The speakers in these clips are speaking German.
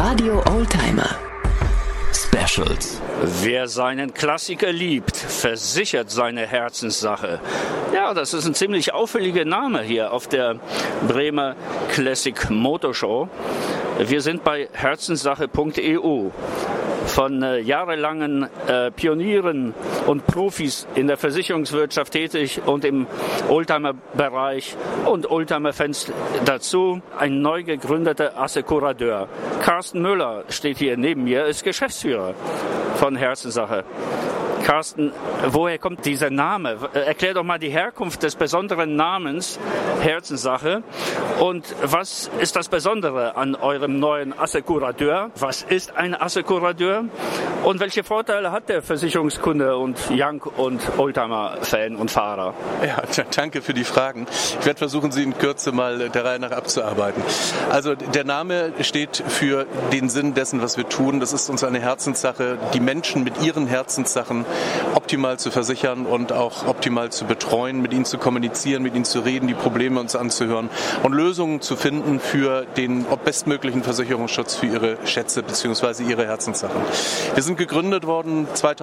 Radio Oldtimer Specials. Wer seinen Klassiker liebt, versichert seine Herzenssache. Ja, das ist ein ziemlich auffälliger Name hier auf der Bremer Classic Motor Show. Wir sind bei herzenssache.eu. Von jahrelangen Pionieren und Profis in der Versicherungswirtschaft tätig und im Oldtimer-Bereich und Oldtimer-Fans dazu. Ein neu gegründeter Assekurateur. Carsten Müller steht hier neben mir, ist Geschäftsführer von Herzenssache. Carsten, woher kommt dieser Name? Erklär doch mal die Herkunft des besonderen Namens Herzenssache. Und was ist das Besondere an eurem neuen Assekurateur? Was ist ein Assekurateur? Und welche Vorteile hat der Versicherungskunde und Young- und Oldtimer-Fan und Fahrer? Ja, danke für die Fragen. Ich werde versuchen, sie in Kürze mal der Reihe nach abzuarbeiten. Also der Name steht für den Sinn dessen, was wir tun. Das ist uns eine Herzenssache, die Menschen mit ihren Herzenssachen optimal zu versichern und auch optimal zu betreuen, mit ihnen zu kommunizieren, mit ihnen zu reden, die Probleme uns anzuhören und Lösungen zu finden für den bestmöglichen Versicherungsschutz für ihre Schätze bzw. ihre Herzenssachen. Wir sind gegründet worden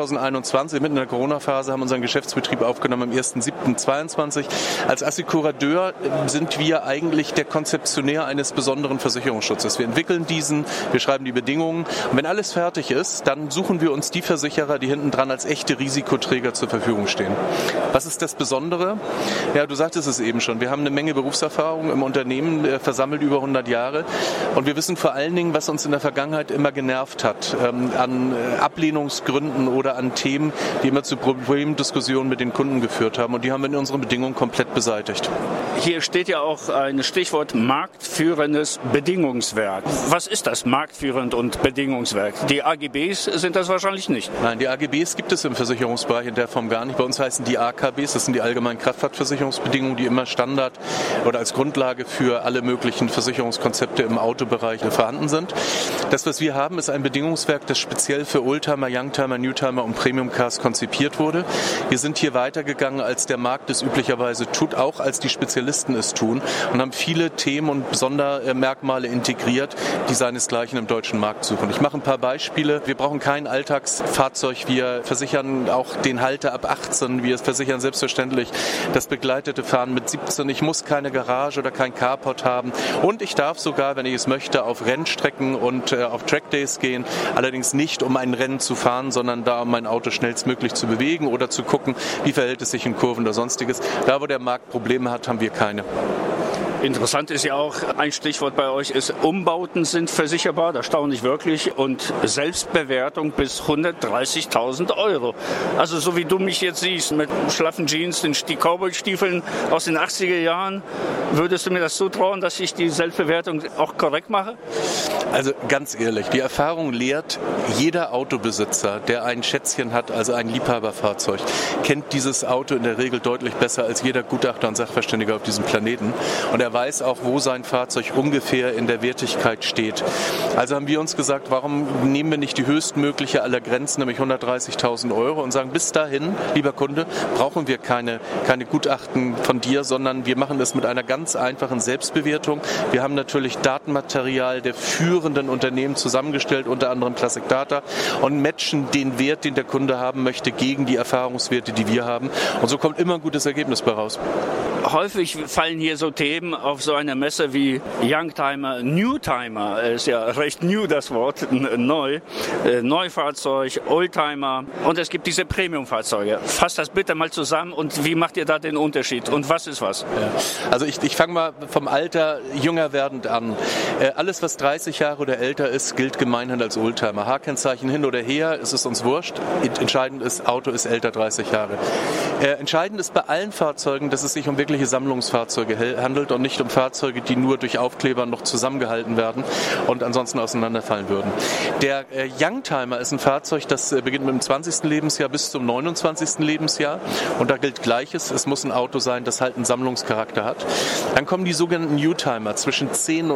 2021, mitten in der Corona-Phase, haben unseren Geschäftsbetrieb aufgenommen am 1.7.22. Als Assekurateur sind wir eigentlich der Konzeptionär eines besonderen Versicherungsschutzes. Wir entwickeln diesen, wir schreiben die Bedingungen und wenn alles fertig ist, dann suchen wir uns die Versicherer, die hinten dran als echte Risikoträger zur Verfügung stehen. Was ist das Besondere? Ja, du sagtest es eben schon. Wir haben eine Menge Berufserfahrung im Unternehmen, versammelt über 100 Jahre. Und wir wissen vor allen Dingen, was uns in der Vergangenheit immer genervt hat, an Ablehnungsgründen oder an Themen, die immer zu Problemdiskussionen mit den Kunden geführt haben. Und die haben wir in unseren Bedingungen komplett beseitigt. Hier steht ja auch ein Stichwort marktführendes Bedingungswerk. Was ist das, marktführend und Bedingungswerk? Die AGBs sind das wahrscheinlich nicht. Nein, die AGBs gibt es im Versicherungsbereich in der Form gar nicht. Bei uns heißen die AKBs, das sind die allgemeinen Kraftfahrtversicherungsbedingungen, die immer Standard oder als Grundlage für alle möglichen Versicherungskonzepte im Autobereich vorhanden sind. Das, was wir haben, ist ein Bedingungswerk, das speziell für Oldtimer, Youngtimer, Newtimer und Premium Cars konzipiert wurde. Wir sind hier weitergegangen, als der Markt es üblicherweise tut, auch als die Spezialisten es tun und haben viele Themen und Sondermerkmale integriert, die seinesgleichen im deutschen Markt suchen. Ich mache ein paar Beispiele. Wir brauchen kein Alltagsfahrzeug. Wir versichern auch den Halter ab 18. Wir versichern selbstverständlich das begleitete Fahren mit 17. Ich muss keine Garage oder kein Carport haben. Und ich darf sogar, wenn ich es möchte, auf Rennstrecken und auf Trackdays gehen. Allerdings nicht, um ein Rennen zu fahren, sondern da, um mein Auto schnellstmöglich zu bewegen oder zu gucken, wie verhält es sich in Kurven oder sonstiges. Da, wo der Markt Probleme hat, haben wir keine. Interessant ist ja auch, ein Stichwort bei euch ist, Umbauten sind versicherbar, das staune ich wirklich, und Selbstbewertung bis 130.000 €. Also so wie du mich jetzt siehst, mit schlaffen Jeans, den Cowboy-Stiefeln aus den 80er Jahren, würdest du mir das zutrauen, dass ich die Selbstbewertung auch korrekt mache? Also ganz ehrlich, die Erfahrung lehrt, jeder Autobesitzer, der ein Schätzchen hat, also ein Liebhaberfahrzeug, kennt dieses Auto in der Regel deutlich besser als jeder Gutachter und Sachverständiger auf diesem Planeten. Und er weiß auch, wo sein Fahrzeug ungefähr in der Wertigkeit steht. Also haben wir uns gesagt, warum nehmen wir nicht die höchstmögliche aller Grenzen, nämlich 130.000 € und sagen, bis dahin, lieber Kunde, brauchen wir keine Gutachten von dir, sondern wir machen das mit einer ganz einfachen Selbstbewertung. Wir haben natürlich Datenmaterial der führenden Unternehmen zusammengestellt, unter anderem Classic Data, und matchen den Wert, den der Kunde haben möchte, gegen die Erfahrungswerte, die wir haben. Und so kommt immer ein gutes Ergebnis bei raus. Häufig fallen hier so Themen auf so einer Messe wie Youngtimer, Newtimer, ist ja recht new das Wort, neu, Neufahrzeug, Oldtimer und es gibt diese Premiumfahrzeuge. Fasst das bitte mal zusammen und wie macht ihr da den Unterschied und was ist was? Ja. Also ich fange mal vom Alter jünger werdend an. Alles, was 30 Jahre oder älter ist, gilt gemeinhin als Oldtimer. H-Kennzeichen hin oder her, es ist uns wurscht. Entscheidend ist, Auto ist älter 30 Jahre. Entscheidend ist bei allen Fahrzeugen, dass es sich um wirkliche Sammlungsfahrzeuge handelt und nicht um Fahrzeuge, die nur durch Aufkleber noch zusammengehalten werden und ansonsten auseinanderfallen würden. Der Youngtimer ist ein Fahrzeug, das beginnt mit dem 20. Lebensjahr bis zum 29. Lebensjahr und da gilt Gleiches. Es muss ein Auto sein, das halt einen Sammlungscharakter hat. Dann kommen die sogenannten Newtimer zwischen 10 und 19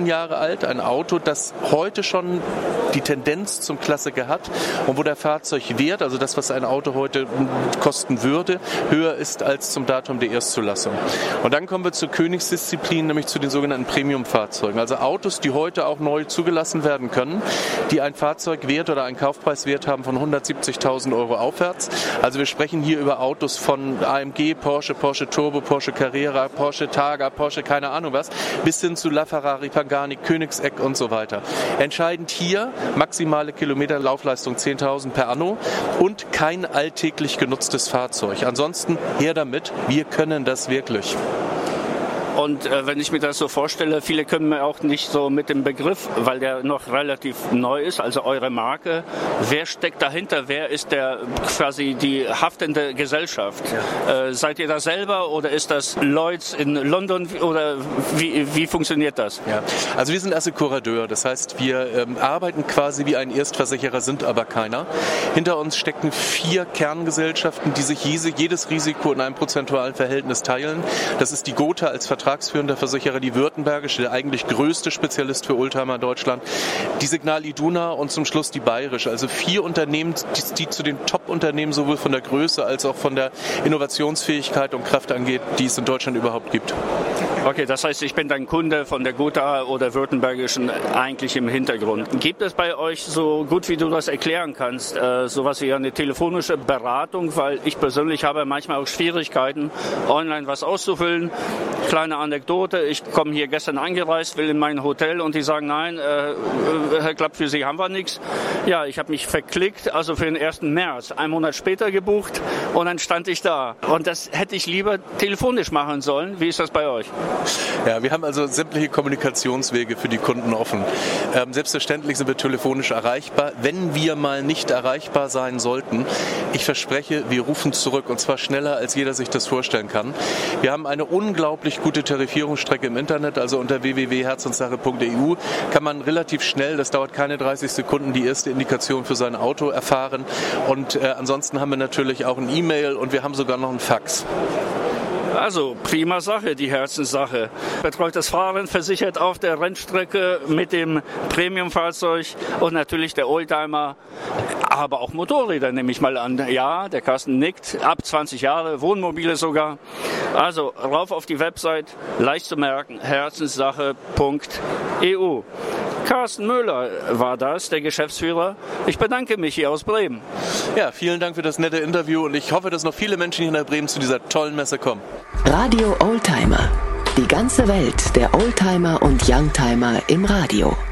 18 Jahre alt, ein Auto, das heute schon die Tendenz zum Klassiker hat und wo der Fahrzeugwert, also das, was ein Auto heute kosten würde, höher ist als zum Datum der Erstzulassung. Und dann kommen wir zur Königsdisziplin, nämlich zu den sogenannten Premium-Fahrzeugen. Also Autos, die heute auch neu zugelassen werden können, die einen Fahrzeugwert oder einen Kaufpreiswert haben von 170.000 Euro aufwärts. Also wir sprechen hier über Autos von AMG, Porsche, Porsche Turbo, Porsche Carrera, Porsche Targa, Porsche keine Ahnung was, bis hin zu LaFerrari, Pagani, Koenigsegg und so weiter. Entscheidend hier maximale Kilometerlaufleistung 10.000 per Anno und kein alltäglich genutztes Fahrzeug. Ansonsten her damit, wir können das wirklich. Und wenn ich mir das so vorstelle, viele können mir auch nicht so mit dem Begriff, weil der noch relativ neu ist, also eure Marke, wer steckt dahinter? Wer ist der quasi die haftende Gesellschaft? Ja. Seid ihr das selber oder ist das Lloyds in London oder wie funktioniert das? Ja. Also wir sind Assekurateur, das heißt, wir arbeiten quasi wie ein Erstversicherer, sind aber keiner. Hinter uns stecken 4 Kerngesellschaften, die sich jedes Risiko in einem prozentualen Verhältnis teilen. Das ist die Gotha als vertragsführender Versicherer, die Württembergische, der eigentlich größte Spezialist für Oldtimer in Deutschland, die Signal Iduna und zum Schluss die Bayerische. Also 4 Unternehmen, die zu den Top-Unternehmen sowohl von der Größe als auch von der Innovationsfähigkeit und Kraft angeht, die es in Deutschland überhaupt gibt. Okay, das heißt, ich bin dann Kunde von der Gotha oder Württembergischen eigentlich im Hintergrund. Gibt es bei euch, so gut wie du das erklären kannst, sowas wie eine telefonische Beratung? Weil ich persönlich habe manchmal auch Schwierigkeiten, online was auszufüllen. Kleine Anekdote, ich komme hier gestern angereist, will in mein Hotel und die sagen, nein, Herr Klapp, für Sie haben wir nichts. Ja, ich habe mich verklickt, also für den 1. März, einen Monat später gebucht und dann stand ich da. Und das hätte ich lieber telefonisch machen sollen. Wie ist das bei euch? Ja, wir haben also sämtliche Kommunikationswege für die Kunden offen. Selbstverständlich sind wir telefonisch erreichbar. Wenn wir mal nicht erreichbar sein sollten, ich verspreche, wir rufen zurück und zwar schneller, als jeder sich das vorstellen kann. Wir haben eine unglaublich gute Tarifierungsstrecke im Internet, also unter www.herzundsache.eu kann man relativ schnell, das dauert keine 30 Sekunden, die erste Indikation für sein Auto erfahren. Und ansonsten haben wir natürlich auch ein E-Mail und wir haben sogar noch ein Fax. Also, prima Sache, die Herzenssache. Betreutes Fahren versichert auf der Rennstrecke mit dem Premiumfahrzeug und natürlich der Oldtimer, aber auch Motorräder nehme ich mal an. Ja, der Carsten nickt, ab 20 Jahre, Wohnmobile sogar. Also, rauf auf die Website, leicht zu merken, herzenssache.eu. Carsten Möhler war das, der Geschäftsführer. Ich bedanke mich hier aus Bremen. Ja, vielen Dank für das nette Interview und ich hoffe, dass noch viele Menschen hier nach Bremen zu dieser tollen Messe kommen. Radio Oldtimer. Die ganze Welt der Oldtimer und Youngtimer im Radio.